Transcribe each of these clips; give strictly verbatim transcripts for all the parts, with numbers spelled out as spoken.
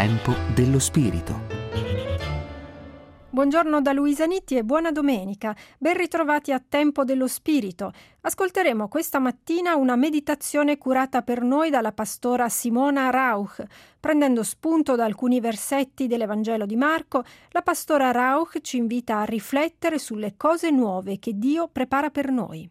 Tempo dello Spirito. Buongiorno da Luisa Nitti e buona domenica. Ben ritrovati a Tempo dello Spirito. Ascolteremo questa mattina una meditazione curata per noi dalla pastora Simona Rauch. Prendendo spunto da alcuni versetti dell'Evangelo di Marco, la pastora Rauch ci invita a riflettere sulle cose nuove che Dio prepara per noi.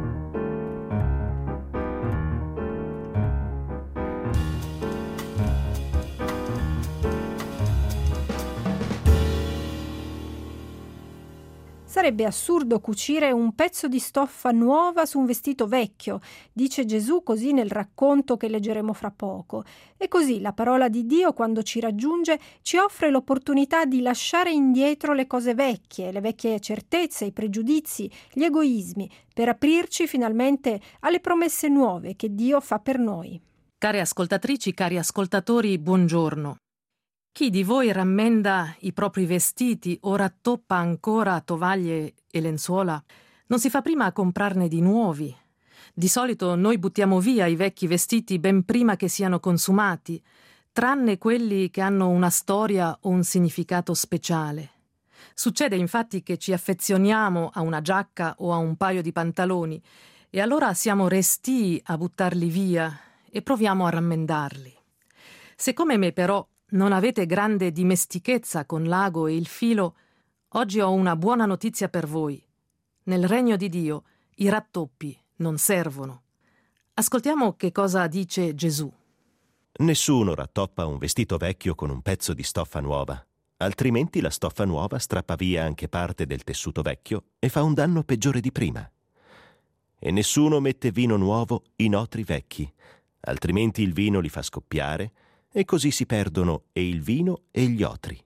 Sarebbe assurdo cucire un pezzo di stoffa nuova su un vestito vecchio, dice Gesù così nel racconto che leggeremo fra poco. E così la parola di Dio, quando ci raggiunge, ci offre l'opportunità di lasciare indietro le cose vecchie, le vecchie certezze, i pregiudizi, gli egoismi, per aprirci finalmente alle promesse nuove che Dio fa per noi. Care ascoltatrici, cari ascoltatori, buongiorno. Chi di voi rammenda i propri vestiti o rattoppa ancora tovaglie e lenzuola, non si fa prima a comprarne di nuovi. Di solito noi buttiamo via i vecchi vestiti ben prima che siano consumati, tranne quelli che hanno una storia o un significato speciale. Succede infatti che ci affezioniamo a una giacca o a un paio di pantaloni e allora siamo restii a buttarli via e proviamo a rammendarli. Se come me però non avete grande dimestichezza con l'ago e il filo, oggi ho una buona notizia per voi. Nel regno di Dio i rattoppi non servono. Ascoltiamo che cosa dice Gesù. Nessuno rattoppa un vestito vecchio con un pezzo di stoffa nuova, altrimenti la stoffa nuova strappa via anche parte del tessuto vecchio e fa un danno peggiore di prima. E nessuno mette vino nuovo in otri vecchi, altrimenti il vino li fa scoppiare e così si perdono e il vino e gli otri.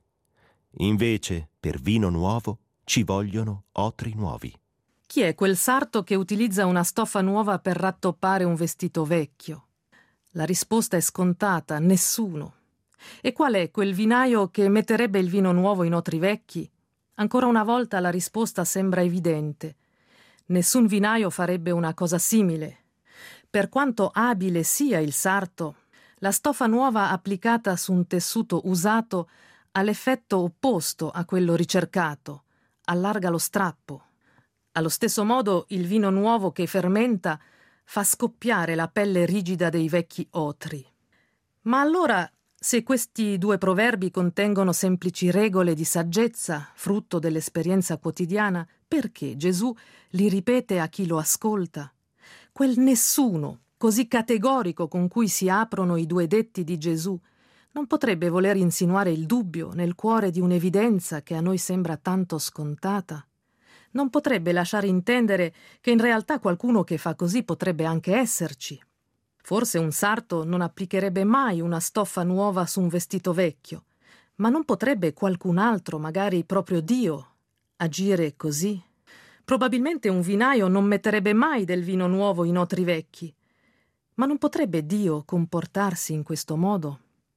Invece, per vino nuovo ci vogliono otri nuovi. Chi è quel sarto che utilizza una stoffa nuova per rattoppare un vestito vecchio? La risposta è scontata: nessuno. E qual è quel vinaio che metterebbe il vino nuovo in otri vecchi? Ancora una volta la risposta sembra evidente. Nessun vinaio farebbe una cosa simile. Per quanto abile sia il sarto, la stoffa nuova applicata su un tessuto usato ha l'effetto opposto a quello ricercato, allarga lo strappo. Allo stesso modo il vino nuovo che fermenta fa scoppiare la pelle rigida dei vecchi otri. Ma allora, se questi due proverbi contengono semplici regole di saggezza, frutto dell'esperienza quotidiana, perché Gesù li ripete a chi lo ascolta? Quel nessuno così categorico con cui si aprono i due detti di Gesù, non potrebbe voler insinuare il dubbio nel cuore di un'evidenza che a noi sembra tanto scontata? Non potrebbe lasciare intendere che in realtà qualcuno che fa così potrebbe anche esserci? Forse un sarto non applicherebbe mai una stoffa nuova su un vestito vecchio, ma non potrebbe qualcun altro, magari proprio Dio, agire così? Probabilmente un vinaio non metterebbe mai del vino nuovo in otri vecchi. Ma non potrebbe Dio comportarsi in questo modo?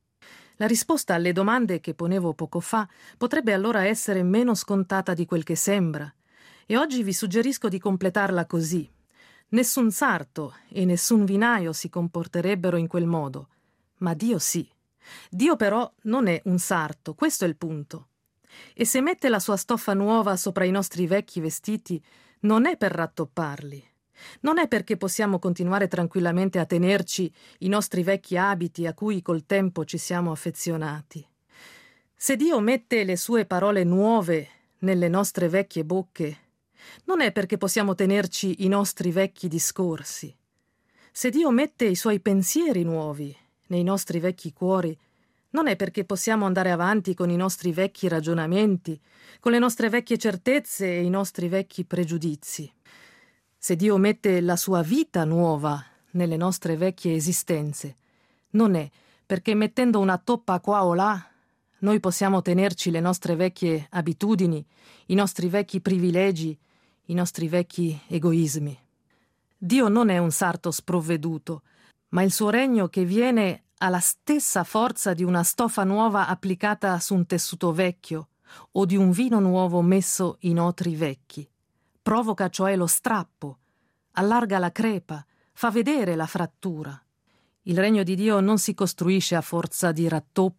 La risposta alle domande che ponevo poco fa potrebbe allora essere meno scontata di quel che sembra, e oggi vi suggerisco di completarla così. Nessun sarto e nessun vinaio si comporterebbero in quel modo, ma Dio sì. Dio però non è un sarto, questo è il punto. E se mette la sua stoffa nuova sopra i nostri vecchi vestiti, non è per rattopparli. Non è perché possiamo continuare tranquillamente a tenerci i nostri vecchi abiti a cui col tempo ci siamo affezionati. Se Dio mette le sue parole nuove nelle nostre vecchie bocche, non è perché possiamo tenerci i nostri vecchi discorsi. Se Dio mette i suoi pensieri nuovi nei nostri vecchi cuori, non è perché possiamo andare avanti con i nostri vecchi ragionamenti, con le nostre vecchie certezze e i nostri vecchi pregiudizi. Se Dio mette la sua vita nuova nelle nostre vecchie esistenze, non è perché mettendo una toppa qua o là noi possiamo tenerci le nostre vecchie abitudini, i nostri vecchi privilegi, i nostri vecchi egoismi. Dio non è un sarto sprovveduto, ma il suo regno che viene ha la stessa forza di una stoffa nuova applicata su un tessuto vecchio o di un vino nuovo messo in otri vecchi. Provoca cioè lo strappo, allarga la crepa, fa vedere la frattura. Il regno di Dio non si costruisce a forza di rattoppi,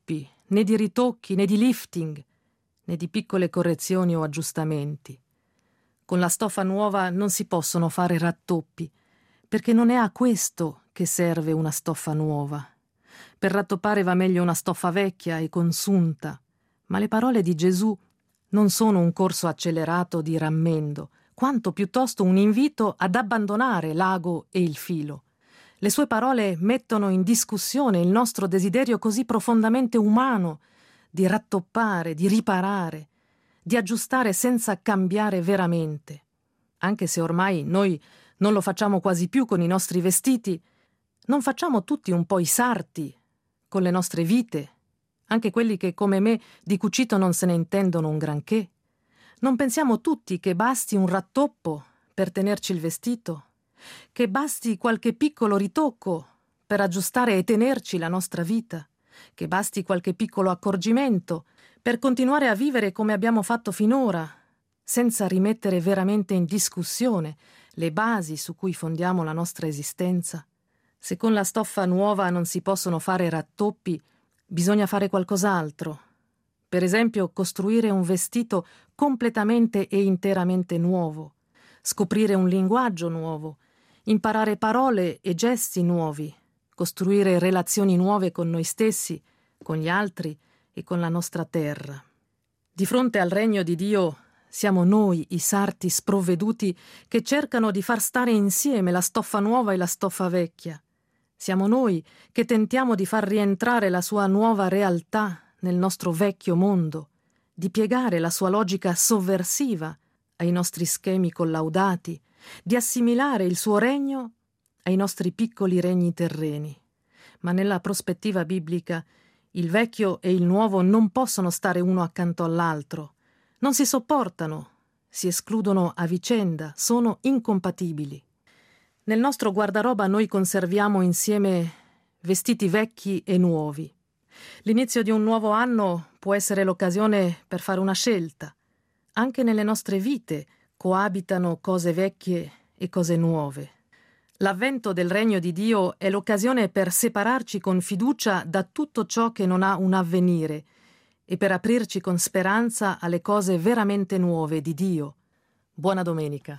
né di ritocchi, né di lifting, né di piccole correzioni o aggiustamenti. Con la stoffa nuova non si possono fare rattoppi, perché non è a questo che serve una stoffa nuova. Per rattoppare va meglio una stoffa vecchia e consunta, ma le parole di Gesù non sono un corso accelerato di rammendo, quanto piuttosto un invito ad abbandonare l'ago e il filo. Le sue parole mettono in discussione il nostro desiderio così profondamente umano di rattoppare, di riparare, di aggiustare senza cambiare veramente. Anche se ormai noi non lo facciamo quasi più con i nostri vestiti, non facciamo tutti un po' i sarti con le nostre vite, anche quelli che come me di cucito non se ne intendono un granché. Non pensiamo tutti che basti un rattoppo per tenerci il vestito, che basti qualche piccolo ritocco per aggiustare e tenerci la nostra vita, che basti qualche piccolo accorgimento per continuare a vivere come abbiamo fatto finora, senza rimettere veramente in discussione le basi su cui fondiamo la nostra esistenza. Se con la stoffa nuova non si possono fare rattoppi, bisogna fare qualcos'altro. Per esempio, costruire un vestito completamente e interamente nuovo, scoprire un linguaggio nuovo, imparare parole e gesti nuovi, costruire relazioni nuove con noi stessi, con gli altri e con la nostra terra. Di fronte al regno di Dio siamo noi i sarti sprovveduti che cercano di far stare insieme la stoffa nuova e la stoffa vecchia. Siamo noi che tentiamo di far rientrare la sua nuova realtà nel nostro vecchio mondo, di piegare la sua logica sovversiva ai nostri schemi collaudati, di assimilare il suo regno ai nostri piccoli regni terreni. Ma nella prospettiva biblica il vecchio e il nuovo non possono stare uno accanto all'altro, non si sopportano, si escludono a vicenda, sono incompatibili. Nel nostro guardaroba noi conserviamo insieme vestiti vecchi e nuovi. L'inizio di un nuovo anno può essere l'occasione per fare una scelta. Anche nelle nostre vite coabitano cose vecchie e cose nuove. L'avvento del regno di Dio è l'occasione per separarci con fiducia da tutto ciò che non ha un avvenire e per aprirci con speranza alle cose veramente nuove di Dio. Buona domenica.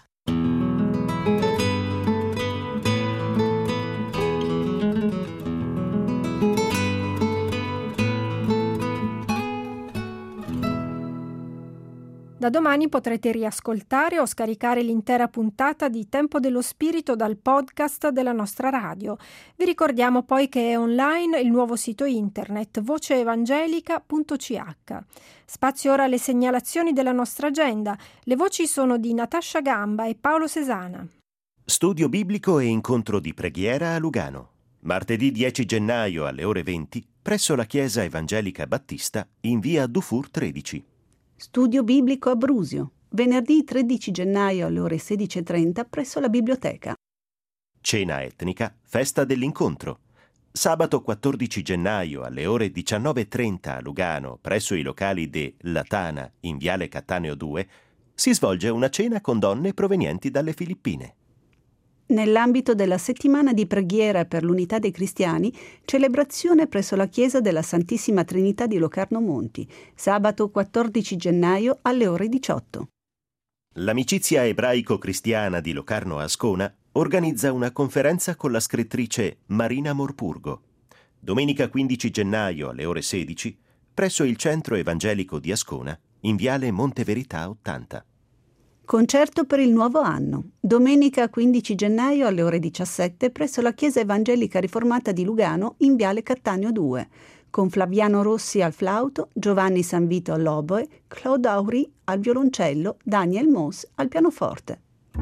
Da domani potrete riascoltare o scaricare l'intera puntata di Tempo dello Spirito dal podcast della nostra radio. Vi ricordiamo poi che è online il nuovo sito internet voce evangelica punto c h. Spazio ora alle segnalazioni della nostra agenda. Le voci sono di Natascia Gamba e Paolo Sesana. Studio biblico e incontro di preghiera a Lugano. Martedì dieci gennaio alle ore venti presso la Chiesa Evangelica Battista in via Dufour tredici. Studio biblico a Brusio, venerdì tredici gennaio alle ore sedici e trenta presso la biblioteca. Cena etnica, festa dell'incontro. Sabato quattordici gennaio alle ore diciannove e trenta a Lugano, presso i locali de La Tana in viale Cattaneo due, si svolge una cena con donne provenienti dalle Filippine. Nell'ambito della settimana di preghiera per l'unità dei cristiani, celebrazione presso la chiesa della Santissima Trinità di Locarno Monti, sabato quattordici gennaio alle ore diciotto. L'Amicizia Ebraico-Cristiana di Locarno Ascona organizza una conferenza con la scrittrice Marina Morpurgo. Domenica quindici gennaio alle ore sedici, presso il Centro Evangelico di Ascona, in viale Monteverità ottanta. Concerto per il nuovo anno, domenica quindici gennaio alle ore diciassette presso la Chiesa Evangelica Riformata di Lugano in viale Cattaneo due, con Flaviano Rossi al flauto, Giovanni Sanvito all'oboe, Claude Auri al violoncello, Daniel Moss al pianoforte.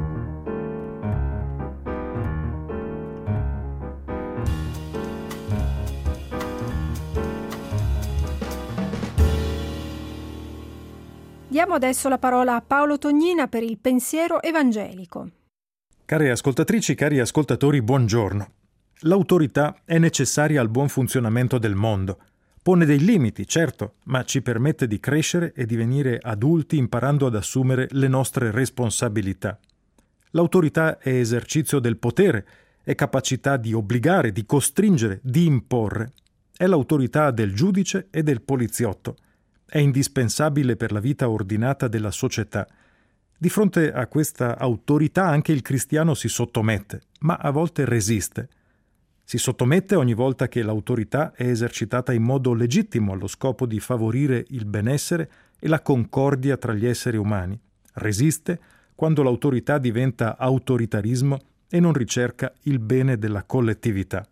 Diamo adesso la parola a Paolo Tognina per il pensiero evangelico. Care ascoltatrici, cari ascoltatori, buongiorno. L'autorità è necessaria al buon funzionamento del mondo. Pone dei limiti, certo, ma ci permette di crescere e divenire adulti imparando ad assumere le nostre responsabilità. L'autorità è esercizio del potere, è capacità di obbligare, di costringere, di imporre. È l'autorità del giudice e del poliziotto. È indispensabile per la vita ordinata della società. Di fronte a questa autorità anche il cristiano si sottomette, ma a volte resiste. Si sottomette ogni volta che l'autorità è esercitata in modo legittimo allo scopo di favorire il benessere e la concordia tra gli esseri umani. Resiste quando l'autorità diventa autoritarismo e non ricerca il bene della collettività.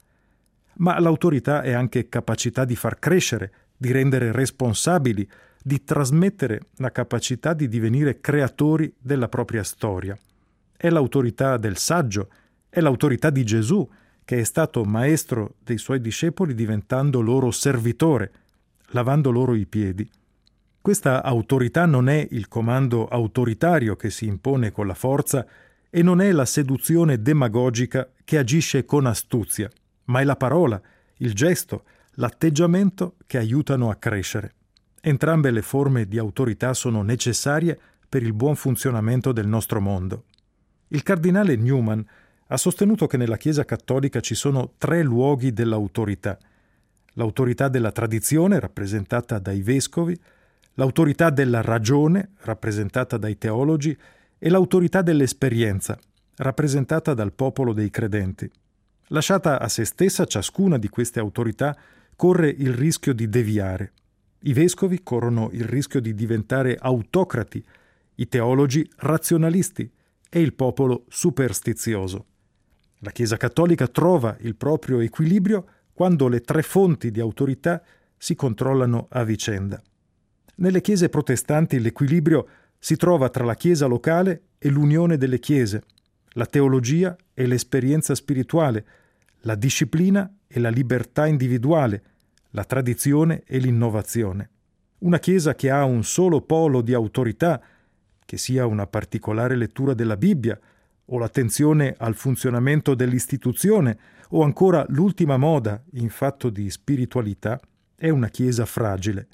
Ma l'autorità è anche capacità di far crescere, di rendere responsabili, di trasmettere la capacità di divenire creatori della propria storia. È l'autorità del saggio, è l'autorità di Gesù, che è stato maestro dei suoi discepoli diventando loro servitore, lavando loro i piedi. Questa autorità non è il comando autoritario che si impone con la forza e non è la seduzione demagogica che agisce con astuzia, ma è la parola, il gesto, l'atteggiamento che aiutano a crescere. Entrambe le forme di autorità sono necessarie per il buon funzionamento del nostro mondo. Il cardinale Newman ha sostenuto che nella Chiesa cattolica ci sono tre luoghi dell'autorità. L'autorità della tradizione, rappresentata dai vescovi, l'autorità della ragione, rappresentata dai teologi, e l'autorità dell'esperienza, rappresentata dal popolo dei credenti. Lasciata a se stessa, ciascuna di queste autorità corre il rischio di deviare. I vescovi corrono il rischio di diventare autocrati, i teologi razionalisti e il popolo superstizioso. La Chiesa cattolica trova il proprio equilibrio quando le tre fonti di autorità si controllano a vicenda. Nelle chiese protestanti l'equilibrio si trova tra la Chiesa locale e l'unione delle chiese, la teologia e l'esperienza spirituale, la disciplina e la libertà individuale, la tradizione e l'innovazione. Una Chiesa che ha un solo polo di autorità, che sia una particolare lettura della Bibbia, o l'attenzione al funzionamento dell'istituzione, o ancora l'ultima moda in fatto di spiritualità, è una Chiesa fragile.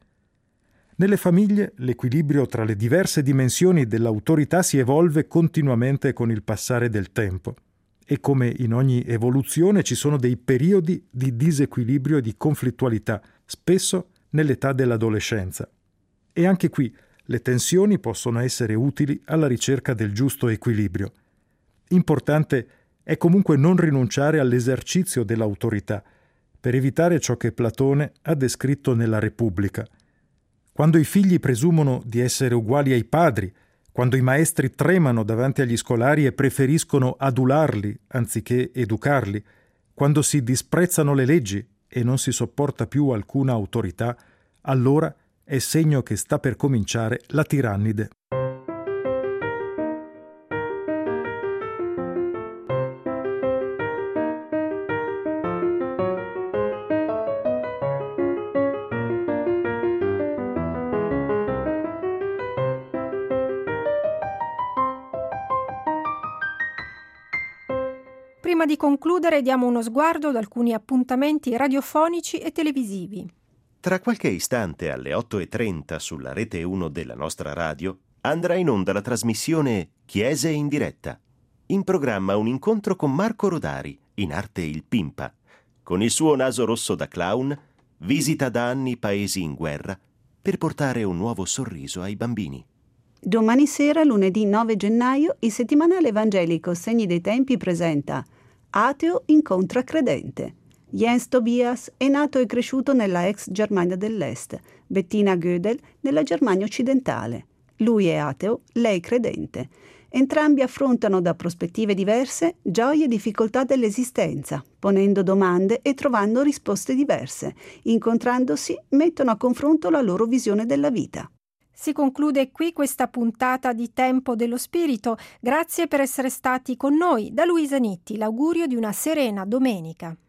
Nelle famiglie l'equilibrio tra le diverse dimensioni dell'autorità si evolve continuamente con il passare del tempo e come in ogni evoluzione ci sono dei periodi di disequilibrio e di conflittualità, spesso nell'età dell'adolescenza. E anche qui le tensioni possono essere utili alla ricerca del giusto equilibrio. Importante è comunque non rinunciare all'esercizio dell'autorità, per evitare ciò che Platone ha descritto nella Repubblica. Quando i figli presumono di essere uguali ai padri, quando i maestri tremano davanti agli scolari e preferiscono adularli anziché educarli, quando si disprezzano le leggi e non si sopporta più alcuna autorità, allora è segno che sta per cominciare la tirannide. Prima di concludere diamo uno sguardo ad alcuni appuntamenti radiofonici e televisivi. Tra qualche istante alle otto e trenta sulla rete uno della nostra radio andrà in onda la trasmissione Chiese in diretta. In programma un incontro con Marco Rodari, in arte il Pimpa. Con il suo naso rosso da clown, visita da anni paesi in guerra per portare un nuovo sorriso ai bambini. Domani sera, lunedì nove gennaio, il settimanale evangelico Segni dei Tempi presenta Ateo incontra credente. Jens Tobias è nato e cresciuto nella ex Germania dell'Est, Bettina Gödel nella Germania occidentale. Lui è ateo, lei credente. Entrambi affrontano da prospettive diverse gioie e difficoltà dell'esistenza, ponendo domande e trovando risposte diverse. Incontrandosi, mettono a confronto la loro visione della vita. Si conclude qui questa puntata di Tempo dello Spirito. Grazie per essere stati con noi. Da Luisa Nitti, l'augurio di una serena domenica.